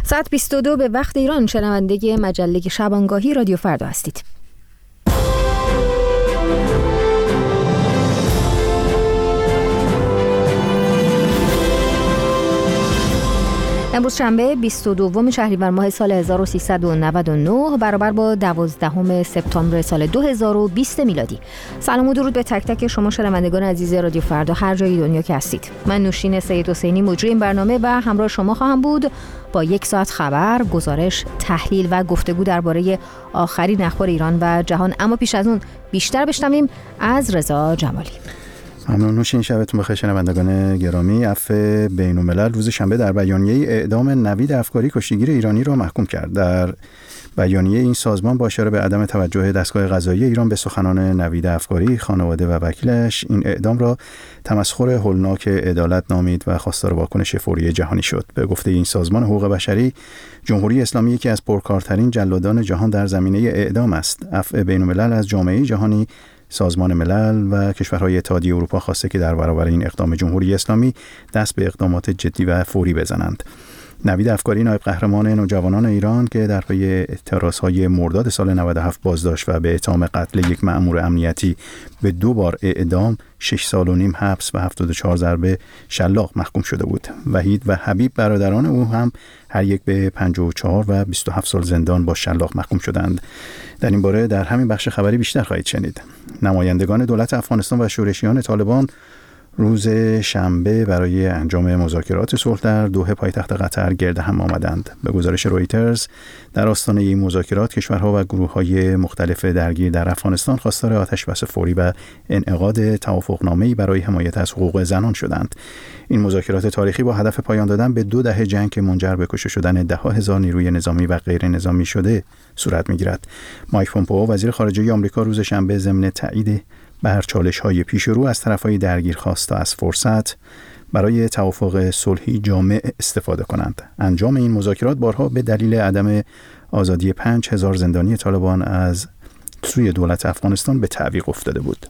ساعت 22 به وقت ایران، شنونده مجله شبانگاهی رادیو فردا هستید. امروز شنبه 22 شهریور ماه سال 1399 برابر با 12 سپتامبر سال 2020 میلادی. سلام و درود به تک تک شما شنوندگان عزیز رادیو فردا هر جای دنیا که هستید. من نوشین سید حسینی مجری این برنامه و همراه شما خواهم بود با 1 ساعت خبر، گزارش، تحلیل و گفتگو درباره آخرین اخبار ایران و جهان. اما پیش از اون بیشتر بشنویم از رضا جمالی. ممنون نوشین، شبتون بخیر شنوندگان گرامی. عفو بین‌الملل روز شنبه در بیانیه اعدام نوید افکاری کشتیگیر ایرانی را محکوم کرد. در بیانیه این سازمان با اشاره به عدم توجه دستگاه قضایی ایران به سخنان نوید افکاری، خانواده و وکیلش، این اعدام را تمسخر هولناک عدالت نامید و خواستار واکنش فوری جهانی شد. به گفته این سازمان حقوق بشری، جمهوری اسلامی یکی از پرکارترین جلادان جهان در زمینه اعدام است. عفو بین‌الملل از جامعه جهانی، سازمان ملل و کشورهای اتحادیه اروپا خواسته که در برابر این اقدام جمهوری اسلامی دست به اقدامات جدی و فوری بزنند. نوید افکاری نایب قهرمان نوجوانان ایران که در پی اعتراضهای مرداد سال 97 بازداشت و به اتهام قتل یک مأمور امنیتی به 2 بار اعدام، 6 سال و نیم حبس و 74 ضربه شلاق محکوم شده بود. وحید و حبیب برادران او هم هر یک به 54 و 27 سال زندان با شلاق محکوم شدند. در این باره در همین بخش خبری بیشتر خواهید شنید. نمایندگان دولت افغانستان و شورشیان طالبان روز شنبه برای انجام مذاکرات صلح در دوحه پایتخت قطر گرد هم آمدند. به گزارش رویترز، در آستانه این مذاکرات کشورها و گروه‌های مختلف درگیر در افغانستان خواستار آتش‌بس فوری و انعقاد توافقنامه‌ای برای حمایت از حقوق زنان شدند. این مذاکرات تاریخی با هدف پایان دادن به 2 دهه جنگ که منجر به کشته شدن ده‌ها هزار نیروی نظامی و غیر نظامی شده صورت می‌گیرد. مایک پومپئو وزیر خارجه آمریکا روز شنبه ضمن تایید بر چالش‌های پیش رو از طرف‌های درگیر خواسته از فرصت برای توافق صلحی جامع استفاده کنند. انجام این مذاکرات بارها به دلیل عدم آزادی 5000 زندانی طالبان از سوی دولت افغانستان به تعویق افتاده بود.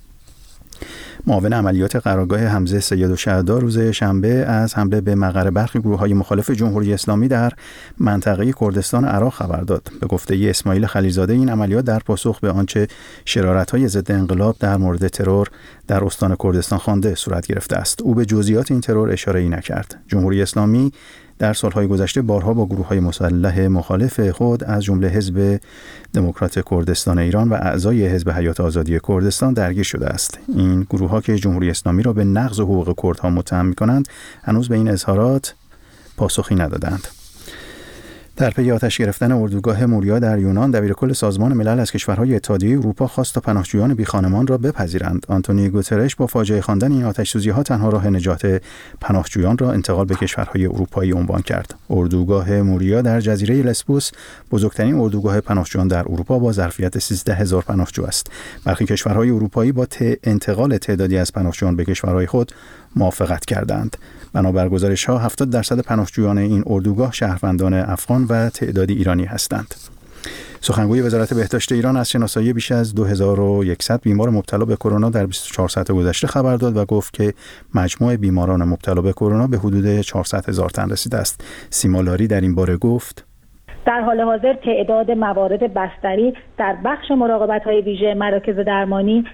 معاون عملیات قرارگاه حمزه سیدالشهدا روز شنبه از حمله به مقر برخی گروه‌های مخالف جمهوری اسلامی در منطقه کردستان عراق خبر داد. به گفته اسماعیل خلیلزاده، این عملیات در پاسخ به آنچه شرارت‌های ضد انقلاب در مورد ترور در استان کردستان خوانده صورت گرفته است. او به جزئیات این ترور اشاره‌ای نکرد. جمهوری اسلامی در سالهای گذشته بارها با گروه‌های مسلح مخالف خود از جمله حزب دموکرات کردستان ایران و اعضای حزب حیات آزادی کردستان درگیر شده است. این گروه‌ها که جمهوری اسلامی را به نقض حقوق کردها متهم می‌کنند، هنوز به این اظهارات پاسخی ندادند. در پی آتش گرفتن اردوگاه موریا در یونان، دبیرکل سازمان ملل از کشورهای اتحادیه اروپا خواست تا پناهجویان بیخانمان را بپذیرند. آنتونیو گوترش با فاجعه خواندن این آتش‌سوزی‌ها تنها راه نجات پناهجویان را انتقال به کشورهای اروپایی عنوان کرد. اردوگاه موریا در جزیره لسبوس بزرگترین اردوگاه پناهجویان در اروپا با ظرفیت 13000 پناهجو است. برخی کشورهای اروپایی با انتقال تعدادی از پناهجویان به کشورهای خود موافقت کردند. بنابر گزارش‌ها 70% پناهجویان این اردوگاه شهروندان افغان و تعدادی ایرانی هستند. سخنگوی وزارت بهداشت ایران از شناسایی بیش از 2100 بیمار مبتلا به کرونا در 24 ساعت گذشته خبر داد و گفت که مجموع بیماران مبتلا به کرونا به حدود 400,000 تن رسیده است. سیما لاری در این باره گفت: در حال حاضر تعداد موارد بستری در بخش مراقبت‌های ویژه مراکز درمانی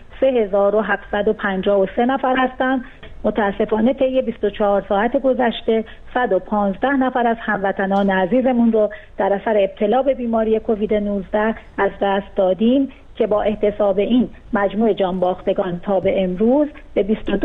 3753 نفر هستند. متاسفانه طی 24 ساعت گذشته 115 نفر از هموطنان عزیزمون رو در اثر ابتلا به بیماری کووید 19 از دست دادیم که با احتساب این مجموع جانباختگان تا به امروز به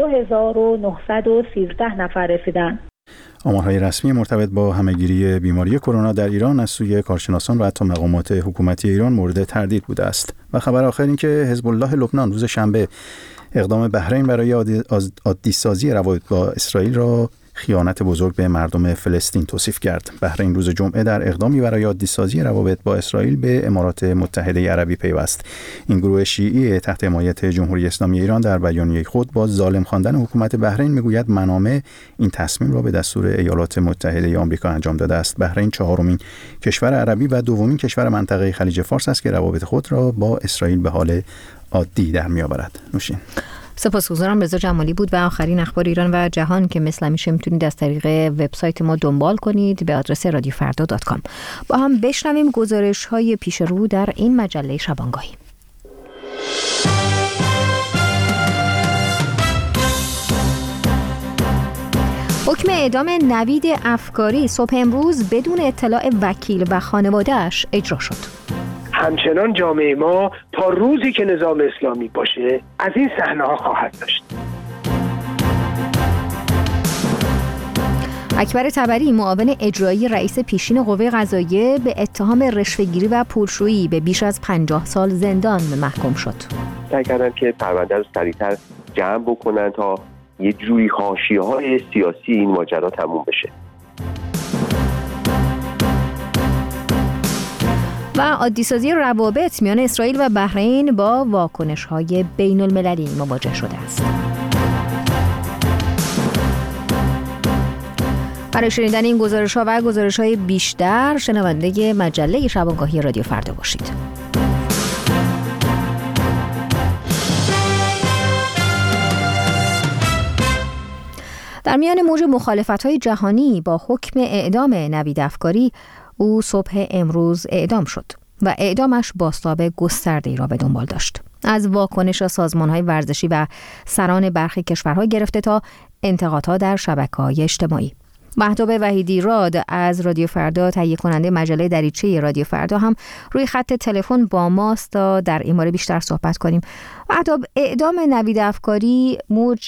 22913 نفر رسیدند. آمارهای رسمی مرتبط با همه‌گیری بیماری کرونا در ایران از سوی کارشناسان و حتی مقامات حکومتی ایران مورد تردید بوده است. و خبر آخر این که حزب الله لبنان روز شنبه اقدام بحرین برای عادی‌سازی روابط با اسرائیل را خیانت بزرگ به مردم فلسطین توصیف کرد. بحرین روز جمعه در اقدامی برای عادی‌سازی روابط با اسرائیل به امارات متحده عربی پیوست. این گروه شیعی تحت حمایت جمهوری اسلامی ایران در بیانیه خود با ظالم خواندن حکومت بحرین میگوید منامه این تصمیم را به دستور ایالات متحده آمریکا انجام داده است. بحرین چهارمین کشور عربی و دومین کشور منطقه خلیج فارس است که روابط خود را با اسرائیل به حال عادی در می‌آورد. نوشین. سپاسگزارم. رضا جمالی بود و آخرین اخبار ایران و جهان که مثل همیشه میتونید از طریق وبسایت ما دنبال کنید به آدرس رادیوفردا.com. با هم بشنویم گزارش‌های پیش رو در این مجله شبانگاهی. حکم اعدام نوید افکاری صبح امروز بدون اطلاع وکیل و خانواده‌اش اجرا شد. همچنان جامعه ما تا روزی که نظام اسلامی باشه از این صحنه‌ها خواهد داشت. اکبر طبری معاون اجرایی رئیس پیشین قوه قضاییه به اتهام رشوه‌گیری و پولشویی به بیش از 50 سال زندان محکوم شد. سعی کردن که پرونده رو سریعتر جمع بکنن تا یه جوری حاشیه‌های سیاسی این ماجرا تموم بشه. و عادی‌سازی روابط میان اسرائیل و بحرین با واکنش‌های بین‌المللی مواجه شده است. برای شنیدن این گزارش‌ها و گزارش‌های بیشتر شنونده مجله شبانگاهی رادیو فردا باشید. در میان موج مخالفت‌های جهانی با حکم اعدام نوید افکاری، او صبح امروز اعدام شد و اعدامش بازتاب گسترده‌ای را به دنبال داشت. از واکنش سازمان‌های ورزشی و سران برخی کشورها گرفته تا انتقادها در شبکه‌های اجتماعی. مهتاب وحیدی راد از رادیو فردا، تهیه کننده مجله دریچه رادیو فردا، هم روی خط تلفن با ماست تا در این باره بیشتر صحبت کنیم. مهتاب، اعدام نوید افکاری موج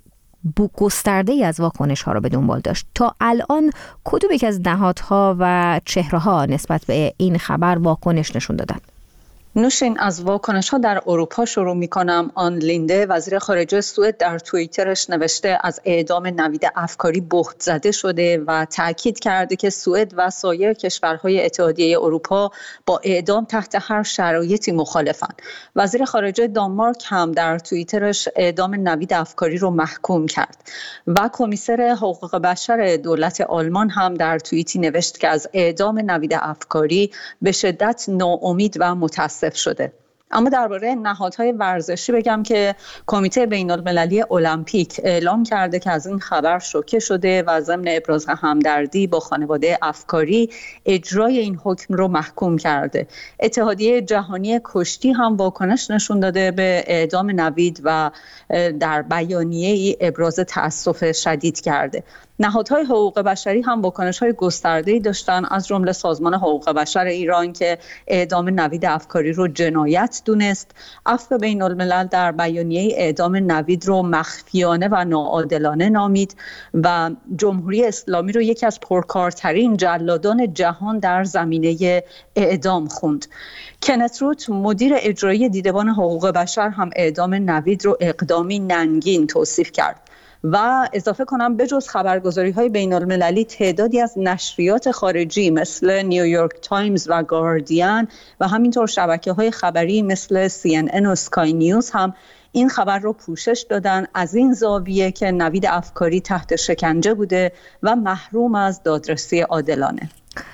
گسترده‌ای از واکنش‌ها را به دنبال داشت. تا الان کدوم یک از نهادها و چهره‌ها نسبت به این خبر واکنش نشون دادن؟ نوشین، از واکنش‌ها در اروپا شروع می‌کنم. آن لینده، وزیر خارجه سوئد، در توییترش نوشته از اعدام نوید افکاری بهت زده شده و تاکید کرده که سوئد و سایر کشورهای اتحادیه اروپا با اعدام تحت هر شرایطی مخالفند. وزیر خارجه دانمارک هم در توییترش اعدام نوید افکاری رو محکوم کرد و کمیسر حقوق بشر دولت آلمان هم در توییتی نوشت که از اعدام نوید افکاری به شدت ناامید و متأسف شده. اما درباره نهادهای ورزشی بگم که کمیته بین‌المللی المپیک اعلام کرده که از این خبر شوکه شده و ضمن ابراز همدردی با خانواده افکاری اجرای این حکم رو محکوم کرده. اتحادیه جهانی کشتی هم واکنش نشون داده به اعدام نوید و در بیانیه‌ای ابراز تأسف شدید کرده. نهادهای حقوق بشری هم واکنش‌های گسترده‌ای داشتن، از جمله سازمان حقوق بشر ایران که اعدام نوید افکاری رو جنایت دونست. عفو بین‌الملل در بیانیه اعدام نوید رو مخفیانه و ناعادلانه نامید و جمهوری اسلامی رو یکی از پرکارترین جلادان جهان در زمینه اعدام خوند. کنت روت، مدیر اجرایی دیدبان حقوق بشر، هم اعدام نوید رو اقدامی ننگین توصیف کرد. و اضافه کنم بجز خبرگزاری‌های بین‌المللی، تعدادی از نشریات خارجی مثل نیویورک تایمز و گاردین و همینطور شبکه‌های خبری مثل CNN و سکای نیوز هم این خبر رو پوشش دادن، از این زاویه که نوید افکاری تحت شکنجه بوده و محروم از دادرسی عادلانه.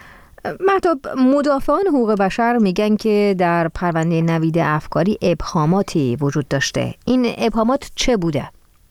مهتاب، مدافعان حقوق بشر میگن که در پرونده نوید افکاری ابهاماتی وجود داشته. این ابهامات چه بوده؟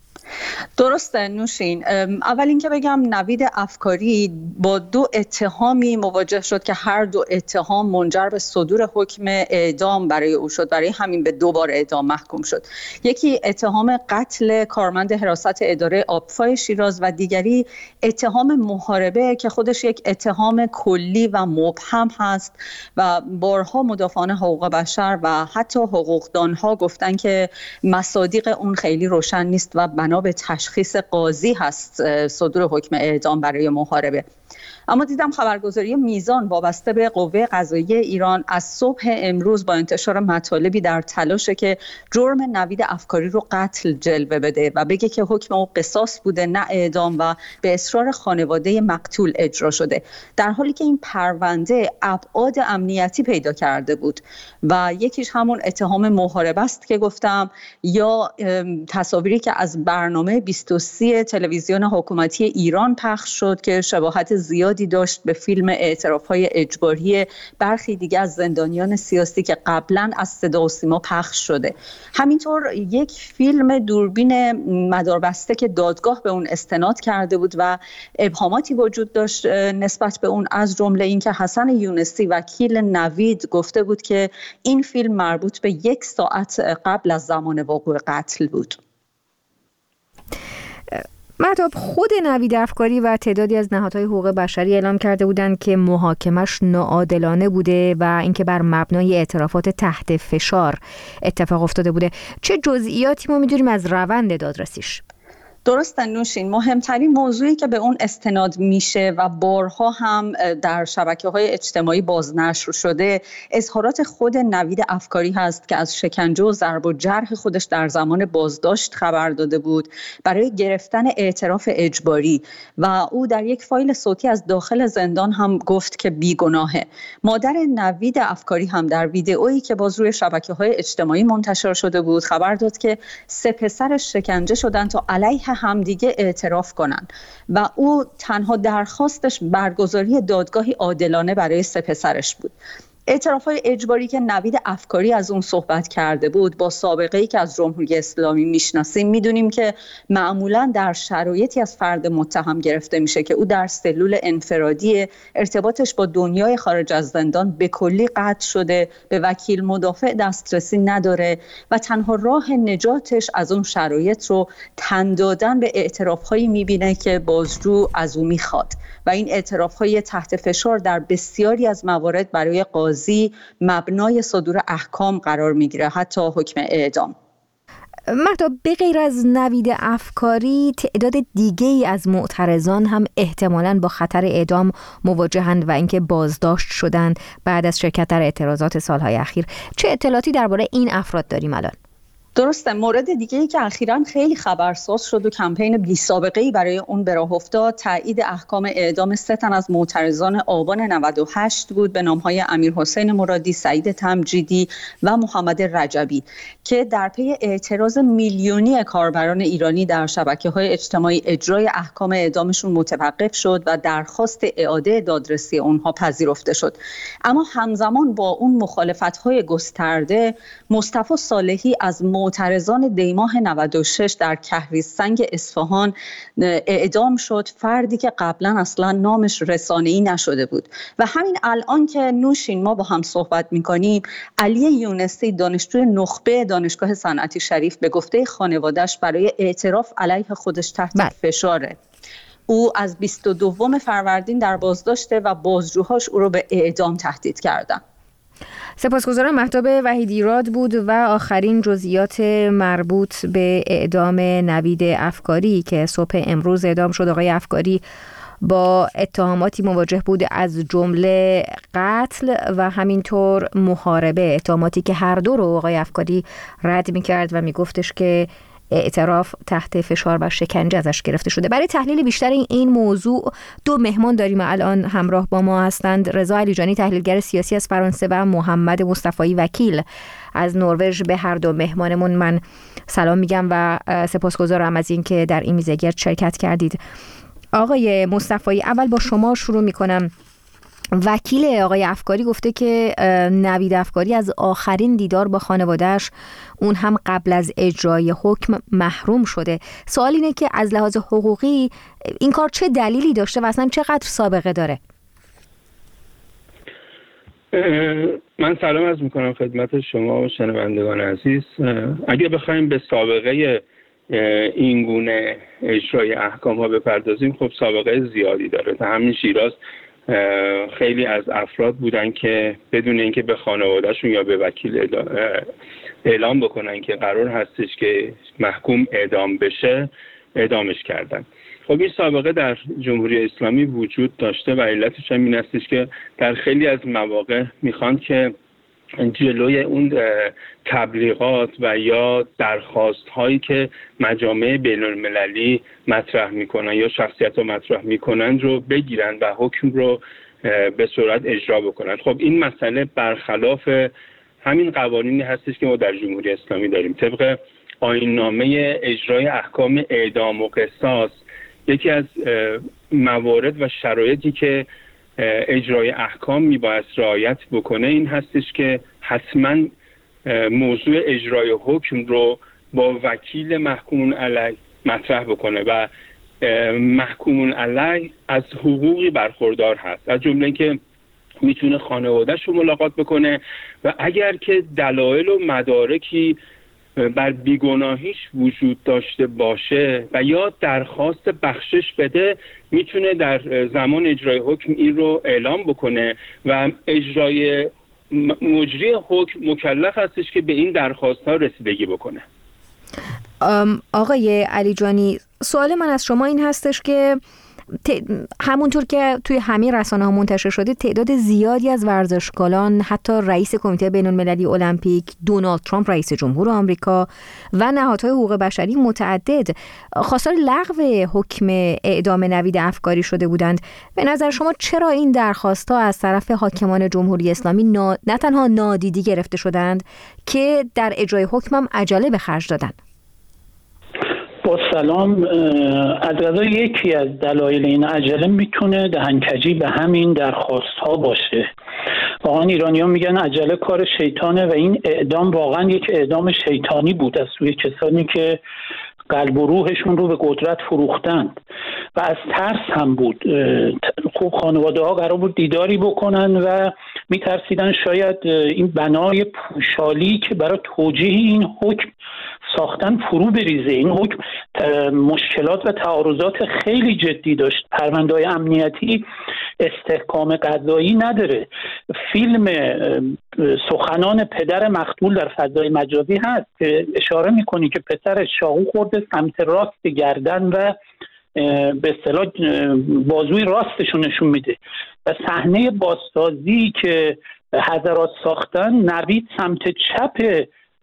درسته نوشین. اول اینکه بگم نوید افکاری با دو اتهامی مواجه شد که هر دو اتهام منجر به صدور حکم اعدام برای او شد. برای همین به 2 بار اعدام محکوم شد. یکی اتهام قتل کارمند حراست اداره آبفای شیراز و دیگری اتهام محاربه که خودش یک اتهام کلی و مبهم هست و بارها مدافعان حقوق بشر و حتی حقوقدانها گفتن که مصادیق اون خیلی روشن نیست و بنا به تشخیص قاضی هست صدور حکم اعدام برای محاربه. اما دیدم خبرگزاری میزان وابسته به قوه قضاییه ایران از صبح امروز با انتشار مطالبی در تلاشه که جرم نوید افکاری رو قتل جلوه بده و بگه که حکم او قصاص بوده نه اعدام و به اصرار خانواده مقتول اجرا شده، در حالی که این پرونده ابعاد امنیتی پیدا کرده بود و یکیش همون اتهام محاربه است که گفتم، یا تصاویری که از برنامه 23 تلویزیون حکومتی ایران پخش شد که شباهت ارتباط زیادی داشت به فیلم اعتراف‌های اجباری برخی دیگه از زندانیان سیاسی که قبلا از صدا و سیما پخش شده. همینطور یک فیلم دوربین مداربسته که دادگاه به اون استناد کرده بود و ابهاماتی وجود داشت نسبت به اون، از جمله اینکه حسن یونسی وکیل نوید گفته بود که این فیلم مربوط به 1 ساعت قبل از زمان وقوع قتل بود. مهتاب، خود نوید افکاری و تعدادی از نهادهای حقوق بشری اعلام کرده بودند که محاکمش ناعادلانه بوده و اینکه بر مبنای اعترافات تحت فشار اتفاق افتاده بوده. چه جزئیاتی ما می‌دونیم از روند دادرسیش؟ درسته نوشین، مهمترین موضوعی که به اون استناد میشه و بارها هم در شبکه‌های اجتماعی بازنشر شده اظهارات خود نوید افکاری هست که از شکنجه و ضرب و جرح خودش در زمان بازداشت خبر داده بود برای گرفتن اعتراف اجباری و او در یک فایل صوتی از داخل زندان هم گفت که بیگناهه. مادر نوید افکاری هم در ویدئویی که باز روی شبکه‌های اجتماعی منتشر شده بود خبر داد که 3 پسرش شکنجه شدن تا علیه همدیگه اعتراف کنن و او تنها درخواستش برگزاری دادگاهی عادلانه برای 3 پسرش بود. اعتراف‌های اجباری که نوید افکاری از اون صحبت کرده بود با سابقه‌ای که از جمهوری اسلامی میشناسیم میدونیم که معمولاً در شرایطی از فرد متهم گرفته میشه که او در سلول انفرادی، ارتباطش با دنیای خارج از زندان به کلی قطع شده، به وکیل مدافع دسترسی نداره و تنها راه نجاتش از اون شرایط رو تن دادن به اعتراف‌هایی میبینه که بازجو از او میخواد و این اعتراف‌های تحت فشار در بسیاری از موارد برای قاضی مبنای صدور احکام قرار میگیره، حتی حکم اعدام. مهتاب، به غیر از نوید افکاری تعداد دیگه‌ای از معترضان هم احتمالاً با خطر اعدام مواجهند و اینکه بازداشت شدند بعد از شرکت در اعتراضات سالهای اخیر. چه اطلاعاتی درباره این افراد داریم الان؟ درسته. مورد دیگه‌ای که اخیراً خیلی خبرساز شد و کمپین بی سابقه‌ای برای اون به راه افتاد تایید احکام اعدام 3 تن از معترضان آبان 98 بود به نام‌های امیرحسین مرادی، سعید تمجیدی و محمد رجبی که در پی اعتراض میلیونی کاربران ایرانی در شبکه‌های اجتماعی اجرای احکام اعدامشون متوقف شد و درخواست اعاده دادرسی اونها پذیرفته شد. اما همزمان با اون مخالفت‌های گسترده، مصطفی صالحی از معترضان دیماه 96 در کهریزسنگ اصفهان اعدام شد، فردی که قبلا اصلا نامش رسانه‌ای نشده بود. و همین الان که نوشین ما با هم صحبت می‌کنیم، علی یونسی دانشجوی نخبه دانشگاه صنعتی شریف به گفته خانواده‌اش برای اعتراف علیه خودش تحت فشاره. او از 22 فروردین در بازداشته و بازجوهاش او رو به اعدام تهدید کردن. سپاسگزارم. مهتاب وحیدیراد بود و آخرین جزئیات مربوط به اعدام نوید افکاری که صبح امروز اعدام شد. آقای افکاری با اتهاماتی مواجه بود از جمله قتل و همینطور محاربه، اتهاماتی که هر دو رو آقای افکاری رد می‌کرد و میگفتش که اعتراف تحت فشار و شکنجه ازش گرفته شده. برای تحلیل بیشتر این موضوع 2 مهمان داریم الان همراه با ما هستند. رضا علیجانی تحلیلگر سیاسی از فرانسه و محمد مصطفی وکیل از نروژ. به هر 2 مهمانمون من سلام میگم و سپاسگزارم از اینکه در این میزگرد شرکت کردید. آقای مصطفی، اول با شما شروع میکنم. وکیل آقای افکاری گفته که نوید افکاری از آخرین دیدار با خانواده‌اش اون هم قبل از اجرای حکم محروم شده. سوال اینه که از لحاظ حقوقی این کار چه دلیلی داشته و اصلا چقدر سابقه داره؟ من سلام عرض میکنم خدمت شما و شنوندگان عزیز. اگه بخوایم به سابقه این گونه اجرای احکام ها بپردازیم، خب سابقه زیادی داره. تا همین شیراز خیلی از افراد بودن که بدون اینکه به خانوادهشون یا به وکیل اعلام بکنن که قرار هستش که محکوم اعدام بشه اعدامش کردن. خب این سابقه در جمهوری اسلامی وجود داشته و علتش هم این هستش که در خیلی از مواقع میخوان که جلوی اون تبلیغات و یا درخواست هایی که مجامع بین المللی مطرح میکنن یا شخصیت ها مطرح میکنن رو بگیرن و حکم رو به صورت اجرا بکنن. خب این مسئله برخلاف همین قوانینی هستش که ما در جمهوری اسلامی داریم. طبق آیین نامه اجرای احکام اعدام و قصاص، یکی از موارد و شرایطی که اجرای احکام میبایست رعایت بکنه این هستش که حتما موضوع اجرای حکم رو با وکیل محکوم علیه مطرح بکنه و محکوم علیه از حقوقی برخوردار هست، از جمله که میتونه خانواده‌اش رو ملاقات بکنه و اگر که دلایل و مدارکی بر بیگناهیش وجود داشته باشه و یا درخواست بخشش بده، میتونه در زمان اجرای حکم این رو اعلام بکنه و مجری حکم مکلف هستش که به این درخواست ها رسیدگی بکنه. آقای علیجانی، سوال من از شما این هستش که همونطور که توی همه رسانه‌ها منتشر شده تعداد زیادی از ورزشکاران، حتی رئیس کمیته بین‌المللی المپیک، دونالد ترامپ رئیس جمهور آمریکا و نهادهای حقوق بشری متعدد خواستار لغو حکم اعدام نوید افکاری شده بودند. به نظر شما چرا این درخواست‌ها از طرف حاکمان جمهوری اسلامی نه تنها نادیده گرفته شدند که در اجرای حکم هم عجله به خرج دادند؟ با سلام. از قضا یکی از دلایل این عجله میتونه دهنکجی به همین درخواست ها باشه. واقعا ایرانیان میگن عجله کار شیطانه و این اعدام واقعا یک اعدام شیطانی بود از سوی کسانی که قلب و روحشون رو به قدرت فروختند و از ترس هم بود. خوب خانواده ها قرار بود دیداری بکنن و میترسیدن شاید این بنای پوشالی که برای توجیه این حکم ساختن فرو بریزه. این حکم مشکلات و تعارضات خیلی جدی داشت. پرونده‌های امنیتی استحکام قضایی نداره. فیلم سخنان پدر مقتول در فضای مجازی هست که اشاره میکنی که پسر چاقو خورده سمت راست گردن و به اصطلاح بازوی راستشو نشون میده و صحنه بازسازی که حضرات ساختن، نوید سمت چپ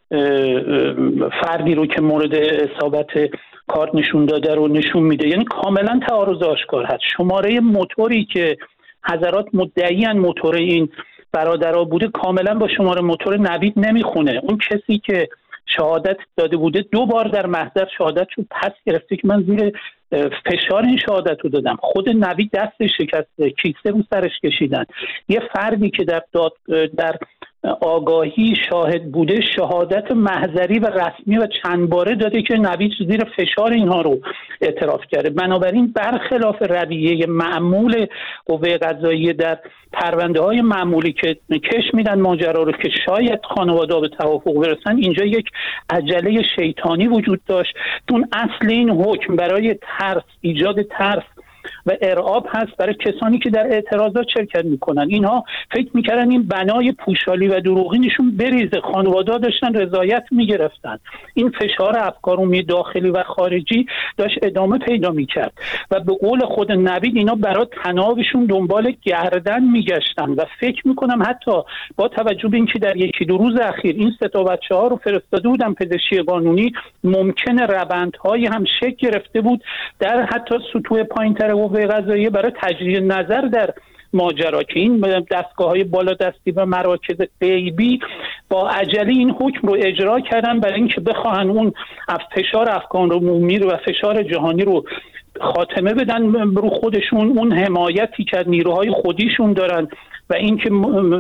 فردی رو که مورد اصابت کارت نشون داده رو نشون میده. یعنی کاملا تعارض آشکار هست. شماره موتوری که حضرات مدعیان موتور این برادرها بوده کاملا با شماره موتور نوید نمیخونه. اون کسی که شهادت داده بوده 2 بار در محضر شهادتشو پس گرفته که من زیر فشار این شهادت رو دادم. خود نوید دستش شکسته، کیسه رو سرش کشیدن. یه فردی که در آگاهی شاهد بوده شهادت محضری و رسمی و چند باره داده که نوید زیر فشار اینها رو اعتراف کرده. بنابراین برخلاف رویه معمول قوه قضاییه در پرونده های معمولی که کش میدن ماجرا رو که شاید خانواده به توافق برسن، اینجا یک عجله شیطانی وجود داشت. اون اصل این حکم برای ترس، ایجاد ترس و ارعاب هست برای کسانی که در اعتراضات شرکت میکنن. اینها فکر میکردن این بنای پوشالی و دروغینشون بریزه. خانواده داشتن رضایت میگرفتن. این فشار افکارعمومی داخلی و خارجی داشت ادامه پیدا میکرد و به قول خود نوید اینا برای تنابشون دنبال گردن میگشتن و فکر میکنم حتی با توجه به اینکه در 1-2 روز اخیر این 3 تا بچه‌ها رو فرستاده بودن پزشکی قانونی، ممکنه روندهایی هم شکل گرفته بود در حتی سطوح پایین‌تر قوه قضاییه برای تجدید نظر در ماجرا که این دستگاه‌های بالادستی و مراکز غیبی با عجله این حکم رو اجرا کردن برای اینکه بخواهن اون فشار افکارعمومی رو و فشار جهانی رو خاتمه بدن رو خودشون. اون حمایتی که نیروهای خودیشون دارن و این که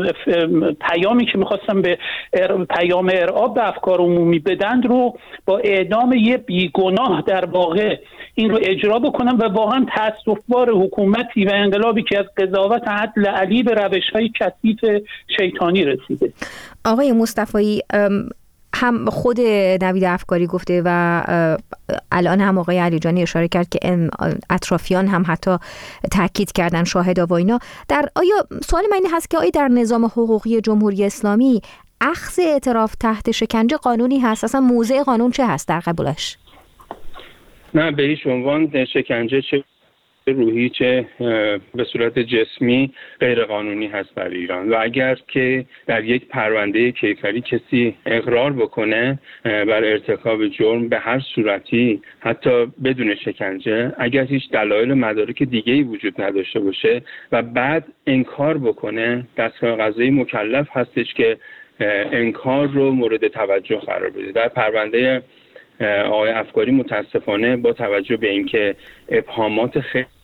پیامی که میخواستن به پیام ارعاب به افکار عمومی بدن رو با اعدام یه بیگناه در واقع این رو اجرا بکنن و واقعا تأسف‌بار حکومتی و انقلابی که از قضاوت عدل علی به روش‌های کثیف شیطانی رسیده. آقای مصطفی، هم خود نوید افکاری گفته و الان هم آقای علیجانی اشاره کرد که اطرافیان هم حتی تاکید کردن، شاهدا و اینا. آیا سوال من این هست که آیا در نظام حقوقی جمهوری اسلامی اخذ اعتراف تحت شکنجه قانونی هست؟ اصلا موضع قانون چه هست در قبولش؟ نه، به هیچ عنوان شکنجه چه روحی چه به صورت جسمی غیر قانونی هست برای ایران و اگر که در یک پرونده کیفری کسی اقرار بکنه بر ارتکاب جرم به هر صورتی حتی بدون شکنجه، اگر هیچ دلایل و مدارک دیگه‌ای وجود نداشته باشه و بعد انکار بکنه، دستگاه قضایی مکلف هستش که انکار رو مورد توجه قرار بده. در پرونده آقای افکاری متاسفانه با توجه به اینکه ابهامات خیلی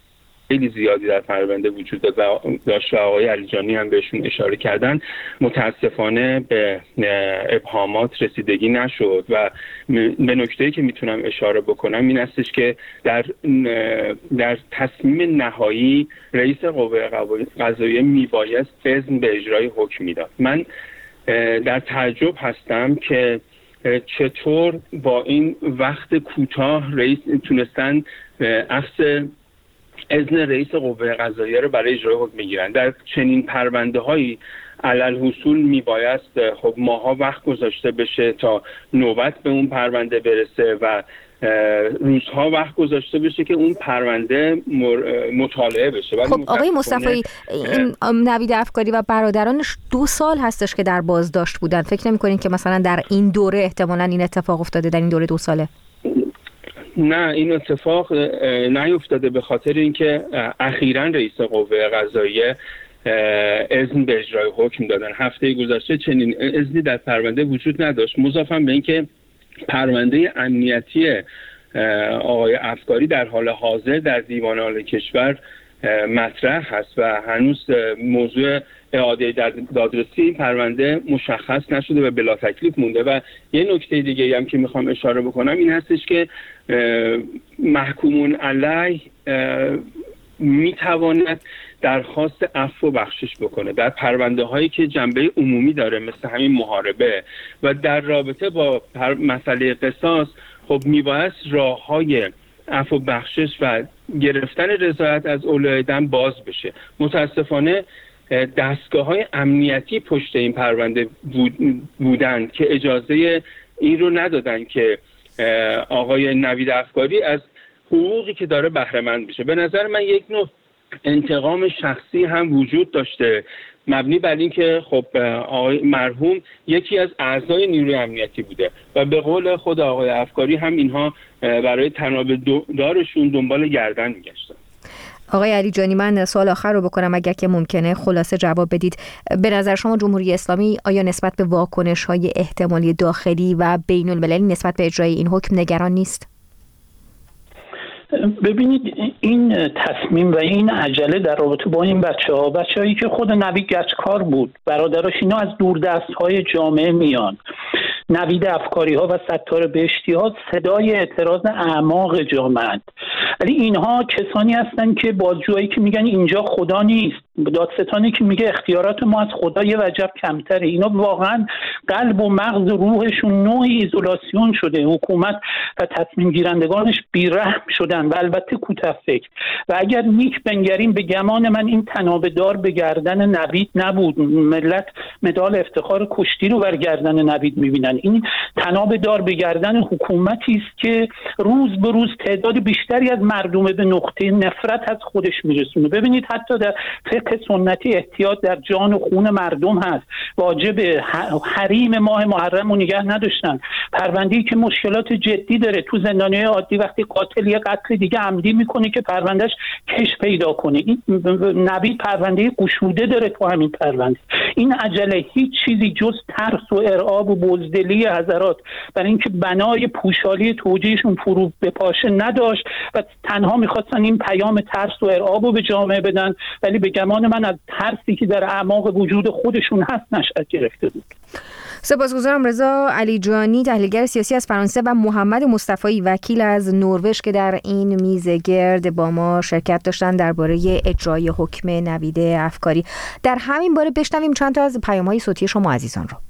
خیلی زیادی در پرونده وجود داشت و آقای علیجانی هم بهشون اشاره کردن، متاسفانه به ابهامات رسیدگی نشد و به نکته‌ای که میتونم اشاره بکنم این استش که در تصمیم نهایی رئیس قوه قضاییه میبایست اذن به اجرای حکم میداد. من در تعجب هستم که چطور با این وقت کوتاه رئیس تونستن اخذ اذن رئیس قوه قضاییه رو برای اجرای حکم میگیرن. در چنین پرونده هایی علالحصول میبایست خب ماها وقت گذاشته بشه تا نوبت به اون پرونده برسه و روزها وقت گذاشته بشه که اون پرونده مطالعه بشه. خب آقای مصطفی، این نوید افکاری و برادرانش 2 سال هستش که در بازداشت بودن. فکر نمی‌کنین که مثلا در این دوره احتمالاً این اتفاق افتاده، در این دوره 2 ساله؟ نه، این اتفاق نیفتاده به خاطر اینکه اخیراً رئیس قوه قضاییه اذن به اجرای حکم دادن. هفته گذشته چنین اذنی در پرونده وجود نداشت. مضافاً به اینکه پرونده امنیتی آقای افکاری در حال حاضر در دیوان عالی کشور مطرح هست و هنوز موضوع اعاده دادرسی این پرونده مشخص نشده و بلا تکلیف مونده. و یه نکته دیگه هم که میخوام اشاره بکنم این هستش که محکومون علیه میتواند درخواست عفو و بخشش بکنه در پرونده هایی که جنبه عمومی داره، مثل همین محاربه. و در رابطه با مسئله قصاص خب میبایست راه های عفو و بخشش و گرفتن رضایت از اولیا دم باز بشه. متاسفانه دستگاه های امنیتی پشت این پرونده بودن که اجازه این رو ندادن که آقای نوید افکاری از حقوقی که داره بهره مند بشه. به نظر من یک نوع انتقام شخصی هم وجود داشته، مبنی بر این که خب آقای مرحوم یکی از اعضای نیروی امنیتی بوده و به قول خود آقای افکاری هم اینها برای تناب دارشون دنبال گردن میگشتن. آقای علیجانی، من سوال آخر رو بکنم اگر که ممکنه خلاصه جواب بدید. به نظر شما جمهوری اسلامی آیا نسبت به واکنش‌های احتمالی داخلی و بین‌المللی نسبت به اجرای این حکم نگران نیست؟ ببینید، این تصمیم و این عجله در رابطه با این بچه‌هایی که خود نوید گچکار بود، برادراش، اینا از دوردست‌های جامعه میان. نوید افکاری ها و ستار بهشتی ها صدای اعتراض اعماق جامعه، ولی اینها کسانی هستند که بازجوهایی که میگن اینجا خدا نیست، دادستانی که میگه اختیارات ما از خدا یه وجب کمتره، اینا واقعا قلب و مغز و روحشون نوعی ایزولاسیون شده. حکومت و تصمیم گیرندگانش بیرحم شدن و البته کوته فکر. و اگر نیک بنگریم، به گمان من این تنابه دار به گردن نوید نبود. ملت مدال افتخار کشتی رو بر گردن نوید میبینن. این تنابه دار به گردن حکومتی است که روز به روز تعداد بیشتری از مردم به نقطه نفرت از خودش میرسونه. ببینید حتی در فقه سنتی احتیاط در جان و خون مردم هست. واجب حریم ماه محرم رو نگه نداشتن. پرونده‌ای که مشکلات جدی داره تو زندانیای عادی، وقتی قاتل یه قتل دیگه عمدی میکنه که پروندهش کش پیدا کنه. این نوید پرونده گشوده داره تو همین پرونده. این عجله هیچ چیزی جز ترس و ارعاب و بزدلی حضرات برای اینکه بنای پوشالی توجیهشون فرو به پاشه نداشت و تنها میخواستن این پیام ترس و ارعاب رو به جامعه بدن، ولی به گمان من از ترسی که در اعماق وجود خودشون هست نشأت گرفته بود. سپاسگزارم. رضا علیجانی، تحلیلگر سیاسی از فرانسه، و محمد مصطفی، وکیل از نروژ که در این میز گرد با ما شرکت داشتن درباره اجرای حکم نوید افکاری. در همین باره بشنویم چند تا از پیام‌های صوتی شما عزیزان رو.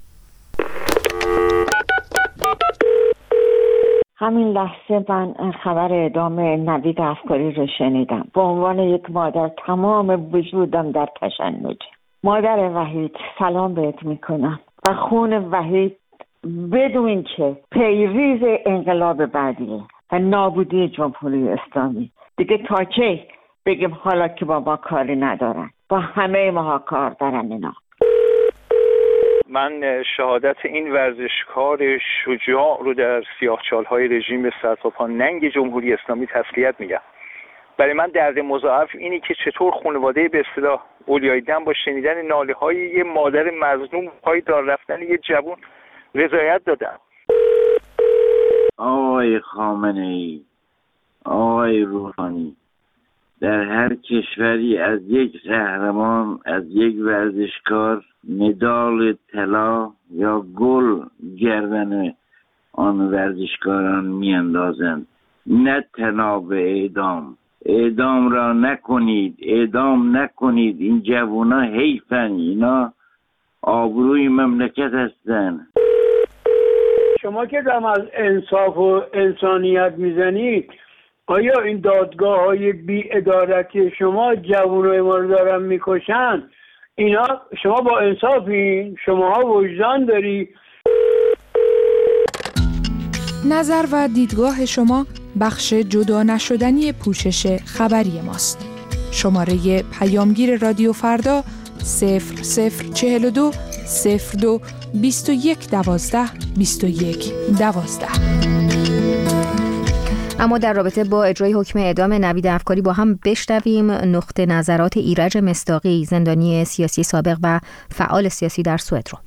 همین لحظه من خبر اعدام نوید افکاری رو شنیدم. به عنوان یک مادر تمام وجودم در تشنج. مادر وحید، سلام بهت میکنم و خون وحید بدون که پیریز انقلاب بعدیه و نابودی جمهوری اسلامی. دیگه تا کی بگیم حالا که با ما کاری ندارن؟ با همه ما کار دارن اینا. من شهادت این ورزشکار شجاع رو در سیاهچال‌های رژیم سرتاپا ننگ جمهوری اسلامی تسلیت میگم. برای من درد مضاعف اینی که چطور خانواده به اصطلاح اولیای دم با شنیدن ناله‌های یه مادر مظلوم پای دار رفتن یه جوان رضایت دادن. آقای خامنه‌ای، آقای روحانی، در هر کشوری از یک قهرمان، از یک ورزشکار مدال طلا یا گل گردن آن ورزشکاران میاندازند، نه تنها به اعدام. اعدام را نکنید، اعدام نکنید. این جوونا حیفن، اینا آبروی مملکت هستن. شما که دم از انصاف و انسانیت میزنید، آیا این دادگاه های بی ادارتی شما جوانای ما رو دارن میکشن؟ اینا شما با انصافین؟ شماها وجدان داری؟ نظر و دیدگاه شما بخش جدا نشدنی پوشش خبری ماست. شماره پیامگیر رادیو فردا 0042 02 21 12 21 12. اما در رابطه با اجرای حکم اعدام نوید افکاری با هم بشنویم نقطه نظرات ایرج مصداقی، زندانی سیاسی سابق و فعال سیاسی در سوئد رو.